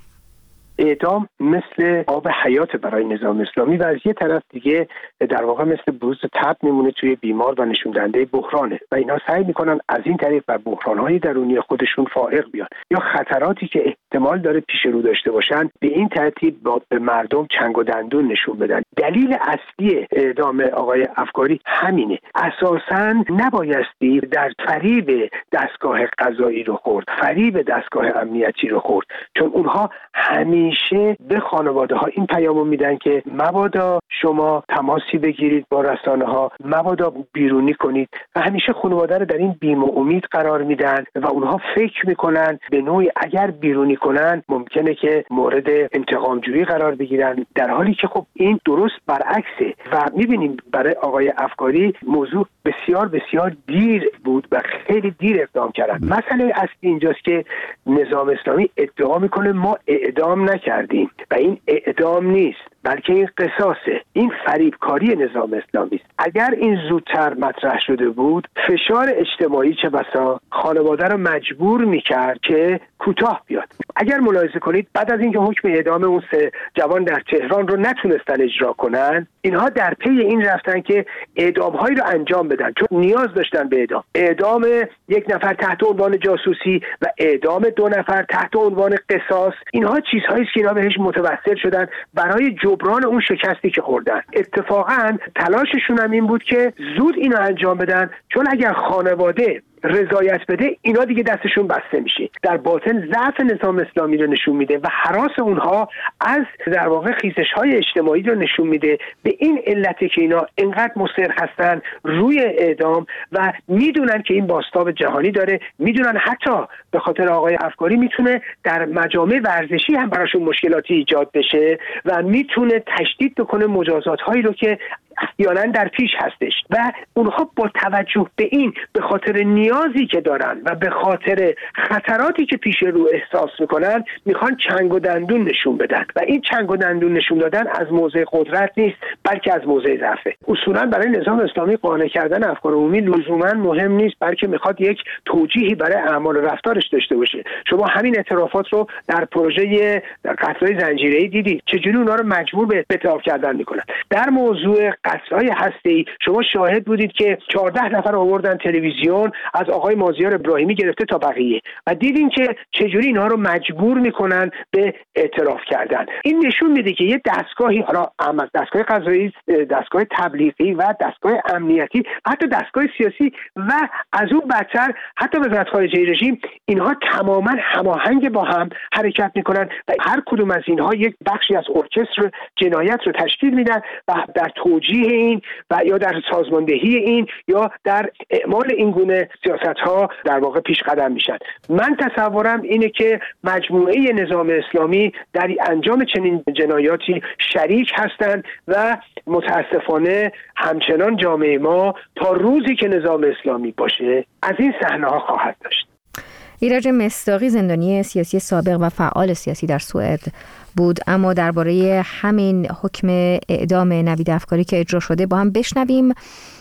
اعدام مثل آب حیات برای نظام اسلامی و از یه طرف دیگه در واقع مثل بروز تب میمونه توی بیمار و نشون دهنده بحرانه و اینا سعی میکنن از این طریق بر بحرانهای درونی خودشون فائق بیان یا خطراتی که احتمال داره پیش رو داشته باشن به این ترتیب به مردم چنگ و دندون نشون بدن. دلیل اصلی اعدام آقای افکاری همینه. اساساً نبایستی در فریب دستگاه قضایی رو خورد، فریب دستگاه امنیتی رو خورد، چون اونها همیشه به خانواده ها این پیامو میدن که مبادا شما تماسی بگیرید با رسانه ها، مبادا بیرونی کنید و همیشه خانواده رو در این بیم و امید قرار میدن و اونها فکر میکنن به نوعی اگر بیرونی کنن ممکنه که مورد انتقام جویی قرار بگیرن، در حالی که خب این درست برعکسه و میبینیم برای آقای افکاری موضوع بسیار بسیار دیر بود و خیلی دیر اقدام کردن. مسئله اصلی اینجاست که نظام اسلامی ادعا میکنه ما اعدام نکردیم و این اعدام نیست بلکه این قصاصه. این فریبکاری نظام اسلامی است. اگر این زودتر مطرح شده بود فشار اجتماعی چه بسا خانواده رو مجبور میکرد که کوتاه بیاد. اگر ملاحظه کنید بعد از اینکه حکم اعدام اون 3 جوان در تهران رو نتونستن اجرا کنن، اینها در پی این رفتن که اعدام‌هایی رو انجام بدن چون نیاز داشتن به اعدام. اعدام 1 نفر تحت عنوان جاسوسی و اعدام 2 نفر تحت عنوان قصاص، اینها چیزهایی است که اینا بهش متوسل شدن برای جبران اون شکستی که خوردن. اتفاقا تلاششون هم این بود که زود اینو انجام بدن، چون اگر خانواده رضایت بده اینا دیگه دستشون بسته میشه. در باطن ضعف نظام اسلامی رو نشون میده و هراس اونها از در واقع خیزش‌های اجتماعی رو نشون میده. به این علته که اینا اینقدر مصر هستن روی اعدام و میدونن که این بازتاب جهانی داره، میدونن حتی به خاطر آقای افکاری میتونه در مجامع ورزشی هم براشون مشکلاتی ایجاد بشه و میتونه تشدید بکنه مجازات‌هایی رو که احیانا در پیش هستش و اونها با توجه به این، به خاطر نیازی که دارن و به خاطر خطراتی که پیش رو احساس میکنن، میخوان چنگ و دندون نشون بدن و این چنگ و دندون نشون دادن از موضع قدرت نیست بلکه از موضع ضعفه. اصولا برای نظام اسلامی قانع کردن افکار عمومی لزوما مهم نیست بلکه میخواد یک توجیهی برای اعمال رفتارش داشته باشه. شما همین اعترافات رو در پروژه قتل‌های زنجیره‌ای دیدید چجوری اونها رو مجبور به اعتراف کردن میکنن. در موضوع قتل‌های هسته‌ای شما شاهد بودید که 14 نفر آوردن تلویزیون از آقای مازیار ابراهیمی گرفته تا بقیه و دیدین که چجوری اینها رو مجبور میکنن به اعتراف کردن. این نشون میده که یه دستگاهی، حالا دستگاه قضایی، دستگاه تبلیغی و دستگاه امنیتی، حتی دستگاه سیاسی و از اون بدتر حتی وزارت خارجه رژیم، اینها تماما هماهنگ با هم حرکت میکنن و هر کدوم از اینها یک بخشی از ارکستر جنایت رو تشکیل میدن و در توجیه این و یا در سازماندهی این یا در اعمال این گونه سیاست‌ها در واقع پیش قدم میشن. من تصورم اینه که مجموعه نظام اسلامی در انجام چنین جنایاتی شریک هستند و متاسفانه همچنان جامعه ما تا روزی که نظام اسلامی باشه از این صحنه‌ها خواهد داشت. ایرج مصداقی، زندانی سیاسی سابق و فعال سیاسی در سوئد بود. اما درباره همین حکم اعدام نوید افکاری که اجرا شده با هم بشنویم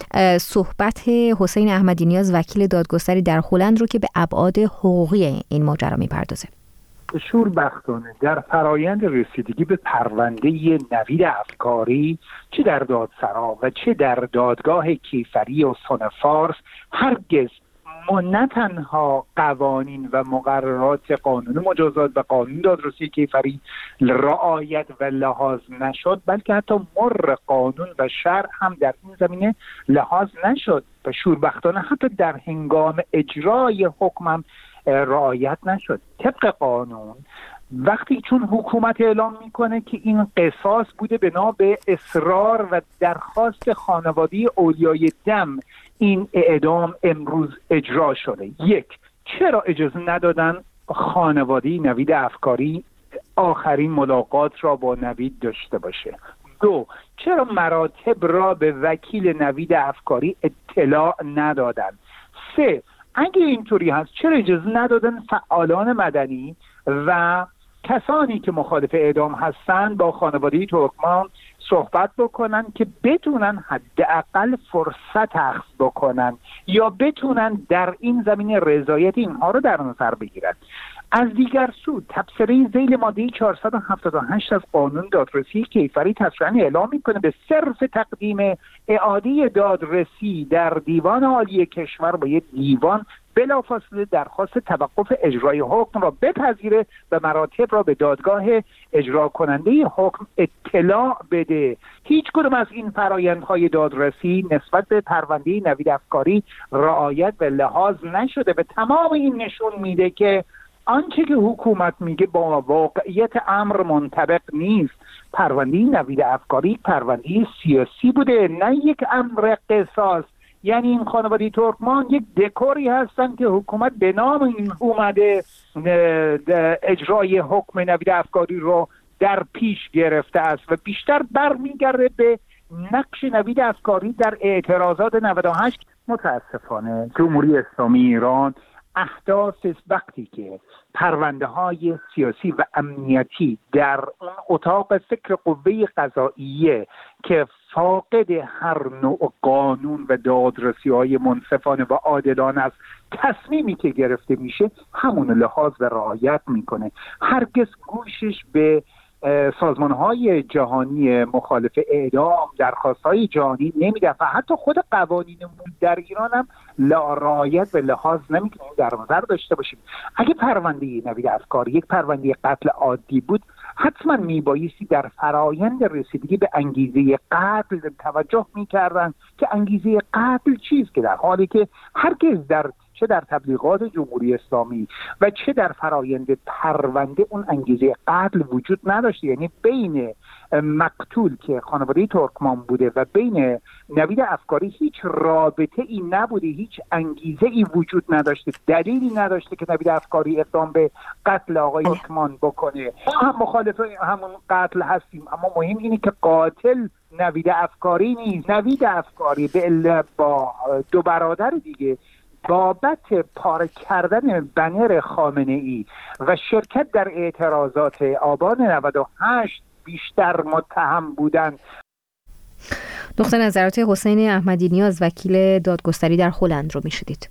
صحبت حسین احمدی نیاز، وکیل دادگستری در هلند رو که به ابعاد حقوقی این ماجرا میپردازه. شوربختانه در فرایند رسیدگی به پرونده نوید افکاری، چه در دادسرا و چه در دادگاه کیفری استان فارس، هرگز نه تنها قوانین و مقررات قانون مجازات و قانون دادرسی کیفری رعایت و لحاظ نشد، بلکه حتی مر قانون و شرع هم در این زمینه لحاظ نشد و شوربختانه حتی در هنگام اجرای حکم هم رعایت نشد. طبق قانون وقتی چون حکومت اعلام میکنه که این قصاص بوده بنا به اصرار و درخواست خانواده اولیای دم این اعدام امروز اجرا شده، یک، چرا اجازه ندادن خانواده نوید افکاری آخرین ملاقات را با نوید داشته باشه؟ دو، چرا مراتب را به وکیل نوید افکاری اطلاع ندادن؟ سه، اگه اینطوری هست چرا اجازه ندادن فعالان مدنی و کسانی که مخالف اعدام هستن با خانواده ترکمان صحبت بکنن که بتونن حداقل فرصت اخذ بکنن یا بتونن در این زمینه رضایت اینها رو در نظر بگیرن؟ از دیگر سو تبصره ذیل ماده 478 از قانون دادرسی کیفری تصریحاً اعلام میکنه به صرف تقدیم اعاده دادرسی در دیوان عالی کشور باید دیوان بلافاصله درخواست توقف اجرای حکم را بپذیره و مراتب را به دادگاه اجرا کننده حکم اطلاع بده. هیچ کدوم از این فرآیندهای دادرسی نسبت به پرونده نوید افکاری رعایت و لحاظ نشده و تمام این نشون میده که آنچه که حکومت میگه با واقعیت امر منطبق نیست. پرونده نوید افکاری پرونده سیاسی بوده، نه یک امر قصاص. یعنی این خانواده ترکمان یک دکوری هستن که حکومت به نام این اومده اجرای حکم نوید افکاری رو در پیش گرفته است و بیشتر برمیگرده به نقش نوید افکاری در اعتراضات 98. متاسفانه جمهوری اسلامی ایران احداث وقتی که پرونده های سیاسی و امنیتی در اون اتاق فکر قوه قضاییه که فاقد هر نوع قانون و دادرسی های منصفانه و عادلانه است، تصمیمی که گرفته میشه همون لحاظ و رعایت میکنه. هرگز گوشش به سازمان‌های جهانی مخالف اعدام، درخواست‌های جهانی نمیده و حتی خود قوانینمون در ایران هم رعایت و لحاظ نمی‌کنیم در نظر داشته باشیم. اگه پرونده نوید افکاری یک پرونده قتل عادی بود، حتما میبایستی در فرایند رسیدگی به انگیزه قتل توجه می‌کردن که انگیزه قتل چیست، که در حالی که هرگز چه در تبلیغات جمهوری اسلامی و چه در فرایند پرونده اون انگیزه قتل وجود نداشته. یعنی بین مقتول که خانواده ترکمان بوده و بین نوید افکاری هیچ رابطه ای نبوده، هیچ انگیزه ای وجود نداشته، دلیلی نداشته که نوید افکاری اقدام به قتل آقای ترکمان بکنه. ما هم مخالف همون قتل هستیم، اما مهم اینه که قاتل نوید افکاری نیست. نوید افکاری با دو برادر دیگه بابت پاره کردن بنر خامنه ای و شرکت در اعتراضات آبان 98 بیشتر متهم بودند. نقطه نظرات حسین احمدی نیاز وکیل دادگستری در هلند رو میشدید.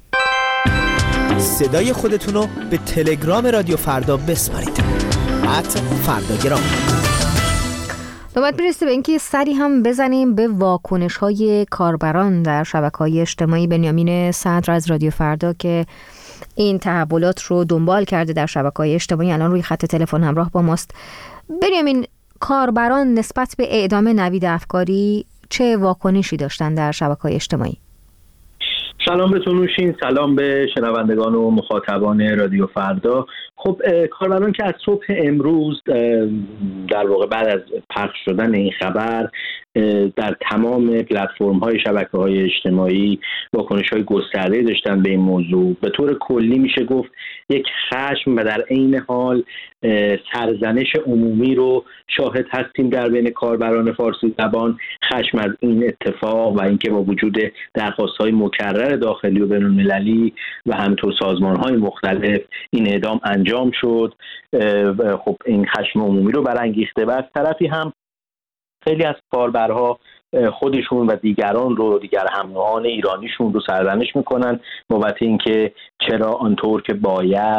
صدای خودتون رو به تلگرام رادیو فردا بسپارید. @فرداگرام. نوبت میرسه به اینکه سری هم بزنیم به واکنش‌های کاربران در شبکه‌های اجتماعی. بنیامین صدر از رادیو فردا که این تحولات رو دنبال کرده در شبکه‌های اجتماعی الان روی خط تلفن همراه با ماست. بنیامین، کاربران نسبت به اعدام نوید افکاری چه واکنشی داشتن در شبکه‌های اجتماعی؟ سلام به نوشین، سلام به شنوندگان و مخاطبان رادیو فردا. خب کاربران که از صبح امروز در واقع بعد از پخش شدن این خبر در تمام پلتفرم‌های شبکه‌های اجتماعی واکنش‌های گسترده داشتن به این موضوع. به طور کلی میشه گفت یک خشم و در عین حال سرزنش عمومی رو شاهد هستیم در بین کاربران فارسی زبان. خشم از این اتفاق و اینکه با وجود درخواست‌های مکرر داخلی و بین‌المللی و همینطور سازمان‌های مختلف این اعدام انجام شد، خب این خشم عمومی رو برانگیخته و از طرفی هم خیلی از کاربرها خودشون و دیگران رو، دیگر هم‌نوعان ایرانیشون رو سرزنش میکنن بابت اینکه چرا آنطور که باید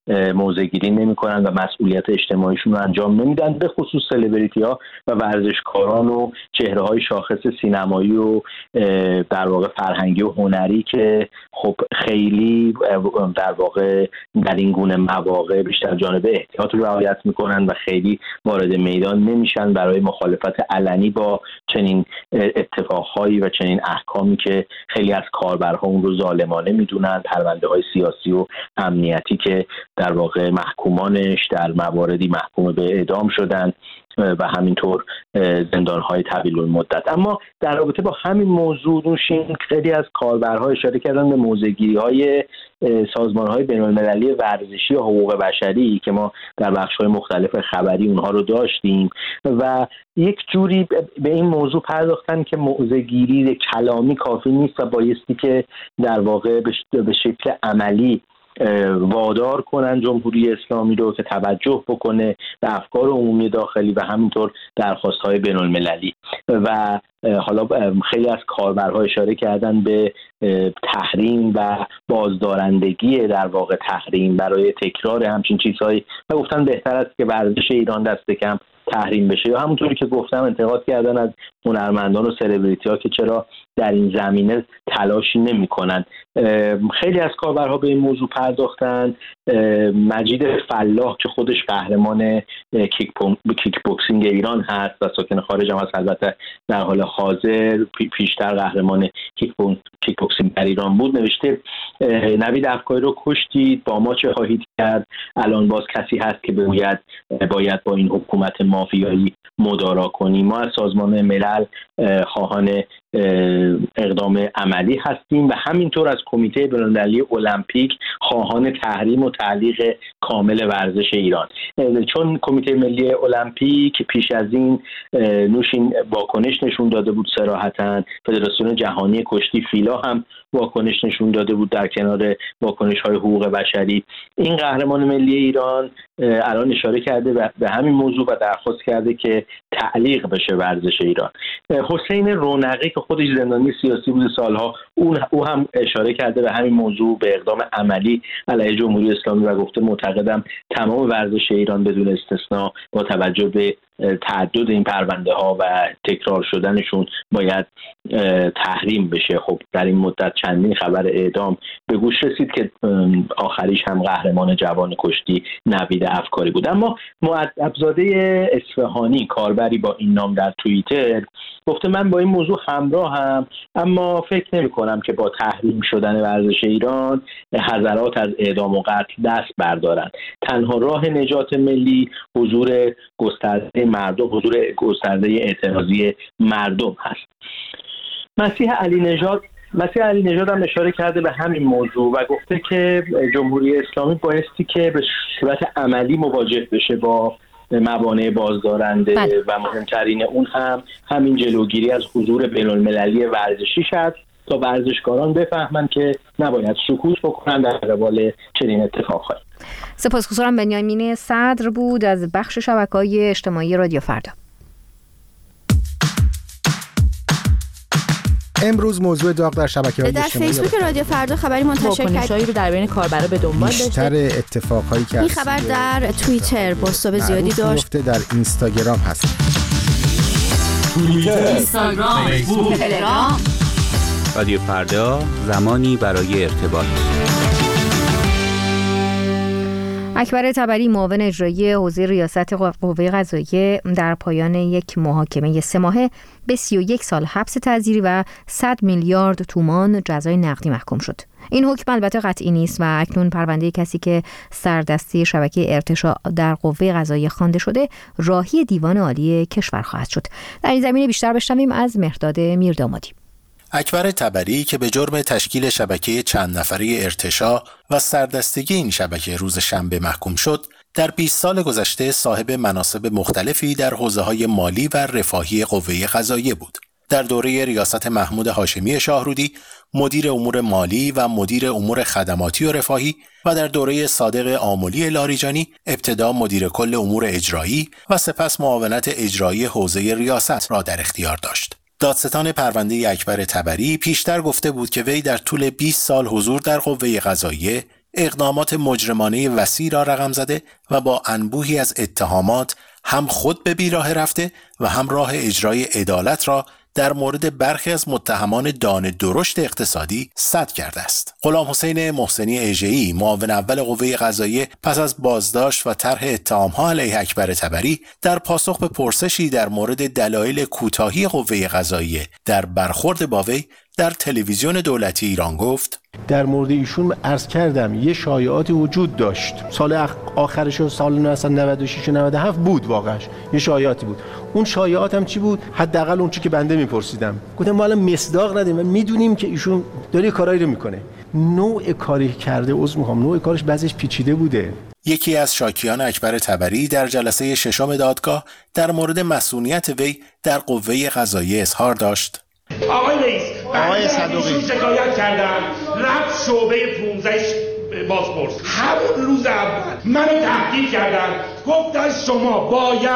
موضع‌گیری نمی‌کنن و مسئولیت اجتماعیشون رو انجام نمیدن، به خصوص سلبریتی‌ها و ورزشکاران و چهره‌های شاخص سینمایی و در واقع فرهنگی و هنری که خب خیلی در واقع در این گونه مواقع بیشتر جانب احتیاط رو رعایت می‌کنن و خیلی وارد میدان نمیشن برای مخالفت علنی با چنین اتفاقهایی و چنین احکامی که خیلی از کاربرها اون رو ظالمانه میدونن. پرونده‌های سیاسی و امنیتی که در واقع محکومانش در مواردی محکوم به اعدام شدن و همینطور زندان‌های طویل المدت. اما در رابطه با همین موضوع نوشین خیلی از کاربرها اشاره کردن به موضع‌گیری‌های سازمان‌های بین‌المللی ورزشی و حقوق بشری که ما در بخش‌های مختلف خبری اونها رو داشتیم و یک جوری به این موضوع پرداختن که موضع‌گیری کلامی کافی نیست و بایستی که در واقع به شکل عملی وادار کنن جمهوری اسلامی رو که توجه بکنه به افکار عمومی داخلی و همینطور درخواست‌های بین‌المللی. و حالا خیلی از کاربرها اشاره کردن به تحریم و بازدارندگی در واقع تحریم برای تکرار همچین چیزهایی و گفتن بهتر است که ورزش ایران دست کم تحریم بشه. یا همونطوری که گفتم انتقاد کردن از هنرمندان و سلبریتی‌ها که چرا در این زمینه تلاشی نمی‌کنن. خیلی از کاربرها به این موضوع پرداختن. مجید فلاح که خودش قهرمان کیک بوکسینگ ایران هست و ساکن خارج هم هست، البته در حال حاضر پیشتر قهرمان کیک بوکسینگ در ایران بود، نوشته نوید افکاری رو کشتید، با ما چه خواهید کرد؟ الان باز کسی هست که باید با این حکومت مافیایی مدارا کنیم. ما از سازمان ملل خواهان اقدام عملی هستیم و همینطور از کمیته بین‌المللی المپیک خواهان تحریم و تعلیق کامل ورزش ایران. چون کمیته ملی المپیک پیش از این نوشین واکنش نشون داده بود صراحتاً، فدراسیون جهانی کشتی فیلا هم واکنش نشون داده بود در کنار واکنش‌های حقوق بشری. این قهرمان ملی ایران الان اشاره کرده به همین موضوع و درخواست کرده که تعلیق بشه ورزش ایران. حسین رونقی که خودش زندانی سیاسی بود سالها، او هم اشاره کرده به همین موضوع، به اقدام عملی علیه جمهوری اسلامی و گفته معتقدم تمام ورزش ایران بدون استثنا با توجه به تعدد این پرونده ها و تکرار شدنشون باید تحریم بشه. خب در این مدت چندین خبر اعدام به گوش رسید که آخریش هم قهرمان جوان کشتی نوید افکاری بود. اما مؤدب‌زاده اصفهانی کاربری با این نام در توییتر گفته من با این موضوع همراهم، اما فکر نمی کنم که با تحریم شدن ورزش ایران حضرات از اعدام و قتل دست بردارند. تنها راه نجات ملی حضور گسترده اعتراضی مردم هست. مسیح علی نژاد هم اشاره کرده به همین موضوع و گفته که جمهوری اسلامی بایستی که به صورت عملی مواجه بشه با موانع بازدارنده و مهمترین اون هم همین جلوگیری از حضور بین‌المللی ورزشی شد تا ورزشکاران بفهمن که نباید سکوت بکنن در قبال چنین اتفاقهایی. سپاسگزارم. بنیامین صدر بود از بخش شبکه‌های اجتماعی رادیو فردا. امروز موضوع داغ در شبکه‌های اجتماعی در فیسبوک رادیو فردا خبری منتشر کرد رو در بین کاربرا به دنبال داشته. بیشتر اتفاقایی که این خبر در توییتر بازتاب زیادی داشت. در اینستاگرام هست. توییتر، اینستاگرام، فیسبوک، تلگرام. رادیو فردا، زمانی برای ارتباط. اکبر طبری معاون اجرایی حوزه ریاست قوه قضاییه در پایان یک محاکمه 3 ماهه به 31 سال حبس تعزیری و 100 میلیارد تومان جزای نقدی محکوم شد. این حکم البته قطعی نیست و اکنون پرونده کسی که سردستی شبکه ارتشاء در قوه قضاییه خوانده شده راهی دیوان عالی کشور خواهد شد. در این زمینه بیشتر بشنویم از مهرداد میردامادی. اکبر طبری که به جرم تشکیل شبکه چند نفره ارتشاء و سردستگی این شبکه روز شنبه محکوم شد، در 20 سال گذشته صاحب مناصب مختلفی در حوزه‌های مالی و رفاهی قوه قضاییه بود. در دوره ریاست محمود هاشمی شاهرودی مدیر امور مالی و مدیر امور خدماتی و رفاهی و در دوره صادق آملی لاریجانی ابتدا مدیر کل امور اجرایی و سپس معاونت اجرایی حوزه ریاست را در اختیار داشت. دادستان پرونده اکبر طبری پیشتر گفته بود که وی در طول 20 سال حضور در قوه قضاییه اقدامات مجرمانه وسیع را رقم زده و با انبوهی از اتهامات هم خود به بیراه رفته و هم راه اجرای عدالت را در مورد برخی از متهمان دانه درشت اقتصادی سد کرده است. غلامحسین محسنی اژه‌ای، معاون اول قوه قضاییه، پس از بازداشت و طرح اتهام‌ها علیه اکبر طبری در پاسخ به پرسشی در مورد دلایل کوتاهی قوه قضاییه در برخورد با وی در تلویزیون دولتی ایران گفت: در مورد ایشون عرض کردم یه شایعاتی وجود داشت. سال آخرش و سال 96 و 97 بود، واقعا یه شایعاتی بود. اون شایعات هم چی بود؟ حداقل اون چی که بنده میپرسیدم. گفتم ما الان مصداق ندیم و میدونیم که ایشون داره کارایی رو میکنه. نوع کاری کرده، نوع کارش بعضیش پیچیده بوده. یکی از شاکیان اکبر طبری در جلسه ششم دادگاه در مورد مسئولیت وی در قوه قضاییه اظهار داشت: آقای رئیس، آقای صدوقی شکایت کردن، رفت شعبه 15 بازپرس. همون روز اول منو تحقیق کردن، گفتن شما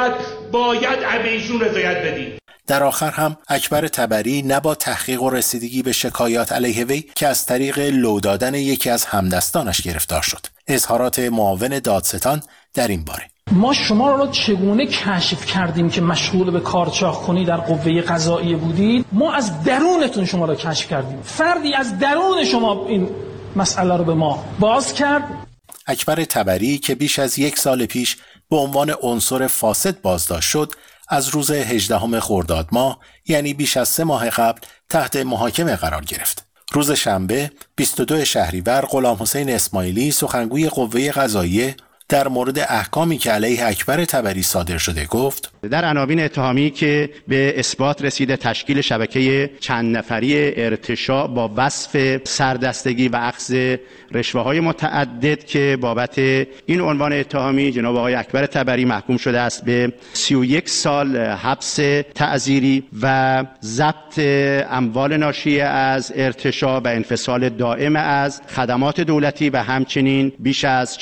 باید به ایشون رضایت بدید. در آخر هم اکبر طبری نه با تحقیق و رسیدگی به شکایات علیه وی که از طریق لو دادن یکی از همدستانش گرفتار شد. اظهارات معاون دادستان در این باره: ما شما را چگونه کشف کردیم که مشغول به کارچاخ‌کنی در قوه قضاییه بودید؟ ما از درونتون شما را کشف کردیم. فردی از درون شما این مسئله رو به ما باز کرد. اکبر طبری که بیش از 1 سال پیش به عنوان عنصر فاسد بازداشت شد، از روز 18 خرداد ماه، یعنی بیش از 3 ماه قبل، تحت محاکمه قرار گرفت. روز شنبه 22 شهریور غلامحسین اسماعیلی، سخنگوی قوه قضاییه، در مورد احکامی که علیه اکبر طبری صادر شده گفت: در عناوین اتهامی که به اثبات رسیده تشکیل شبکه چند نفری ارتشاء با وصف سردستگی و اخذ رشوه‌های متعدد که بابت این عنوان اتهامی جناب آقای اکبر طبری محکوم شده است به 31 سال حبس تعزیری و ضبط اموال ناشی از ارتشاء و انفصال دائم از خدمات دولتی و همچنین بیش از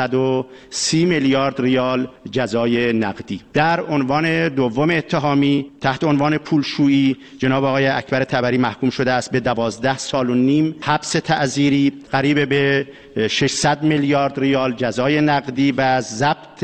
430 میلیارد ریال جزای نقدی. در عنوان دوم اتهامی تحت عنوان پولشویی جناب آقای اکبر طبری محکوم شده است به 12 سال و نیم حبس تعزیری، قریب به 600 میلیارد ریال جزای نقدی و ضبط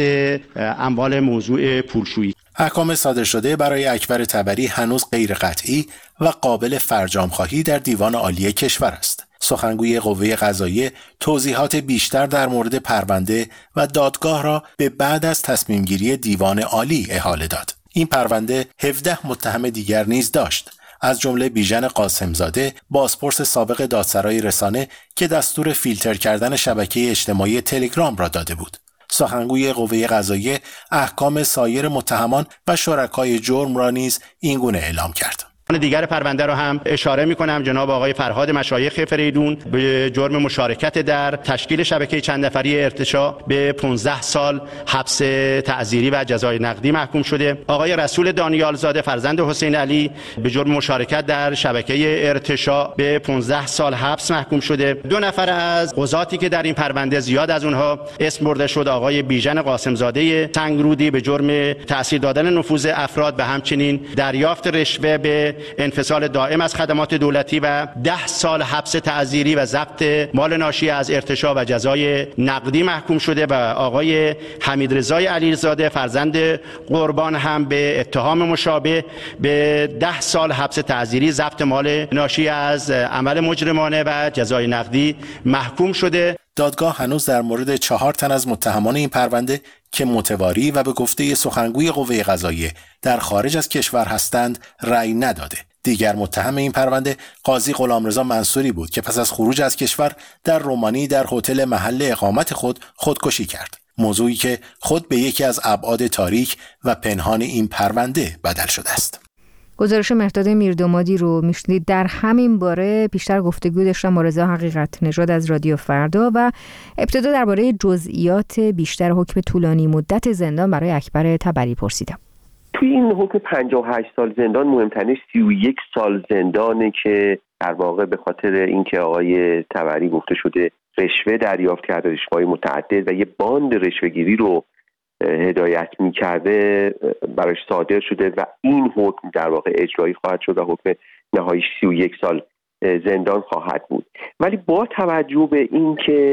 اموال موضوع پولشویی. احکام صادر شده برای اکبر طبری هنوز غیر قطعی و قابل فرجام‌خواهی در دیوان عالی کشور است. سخنگوی قوه قضاییه توضیحات بیشتر در مورد پرونده و دادگاه را به بعد از تصمیم گیری دیوان عالی احاله داد. این پرونده 17 متهم دیگر نیز داشت، از جمله بیژن قاسمزاده، بازپرس سابق دادسرای رسانه که دستور فیلتر کردن شبکه اجتماعی تلگرام را داده بود. سخنگوی قوه قضاییه احکام سایر متهمان و شرکای جرم را نیز اینگونه اعلام کرد. دیگر پرونده رو هم اشاره می‌کنم. جناب آقای فرهاد مشایخ فریدون به جرم مشارکت در تشکیل شبکه چند نفری ارتشاء به 15 سال حبس تعزیری و جزای نقدی محکوم شده. آقای رسول دانیال زاده فرزند حسین علی به جرم مشارکت در شبکه ارتشاء به 15 سال حبس محکوم شده. 2 نفر از قضاتی که در این پرونده زیاد از اونها اسم برده شد، آقای بیژن قاسمزاده سنگرودی به جرم تأثیر دادن نفوذ افراد و همچنین دریافت رشوه به انفصال دائم از خدمات دولتی و 10 سال حبس تعزیری و ضبط مال ناشی از ارتشاء و جزای نقدی محکوم شده و آقای حمیدرضای علیزاده فرزند قربان هم به اتهام مشابه به 10 سال حبس تعزیری، ضبط مال ناشی از عمل مجرمانه و جزای نقدی محکوم شده. دادگاه هنوز در مورد 4 تن از متهمان این پرونده که متواری و به گفته سخنگوی قوه قضاییه در خارج از کشور هستند رأی نداده. دیگر متهم این پرونده قاضی غلامرضا منصوری بود که پس از خروج از کشور در رومانی در هتل محل اقامت خودکشی کرد. موضوعی که خود به یکی از ابعاد تاریک و پنهان این پرونده بدل شده است. گزارش مهرداد میردامادی رو میشنید. در همین باره بیشتر گفتگو داشتم با رضا حقیقت نژاد از رادیو فردا و ابتدا درباره جزئیات بیشتر حکم طولانی مدت زندان برای اکبر طبری پرسیدم. توی این حکم 58 سال زندان مهمترینش 31 سال زندانه که در واقع به خاطر اینکه آقای طبری گفته شده رشوه دریافت کرده، رشوه‌های متعدد و یه باند رشوه‌گیری رو هدایت می‌کرده براش صادر شده و این حکم در واقع اجرایی خواهد شد و حکم نهایی 31 سال زندان خواهد بود. ولی با توجه به اینکه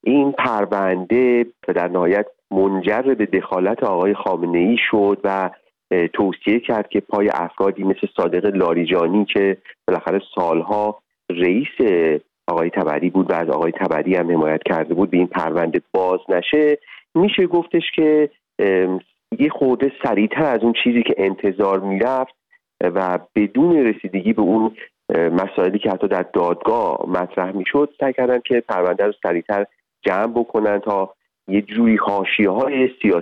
این پرونده در نهایت منجر به دخالت آقای خامنه‌ای شد و توصیه کرد که پای افرادی مثل صادق لاریجانی که بالاخره سالها رئیس آقای تبری بود و از آقای تبری هم حمایت کرده بود به این پرونده باز نشه. میشه گفتش که یه خورده سریعتر از اون چیزی که انتظار میرفت و بدون رسیدگی به اون مسائلی که حتی در دادگاه مطرح میشد سعی کردن که پرونده رو سریعتر جمع بکنن تا یه جوری حاشیه‌های سیاسی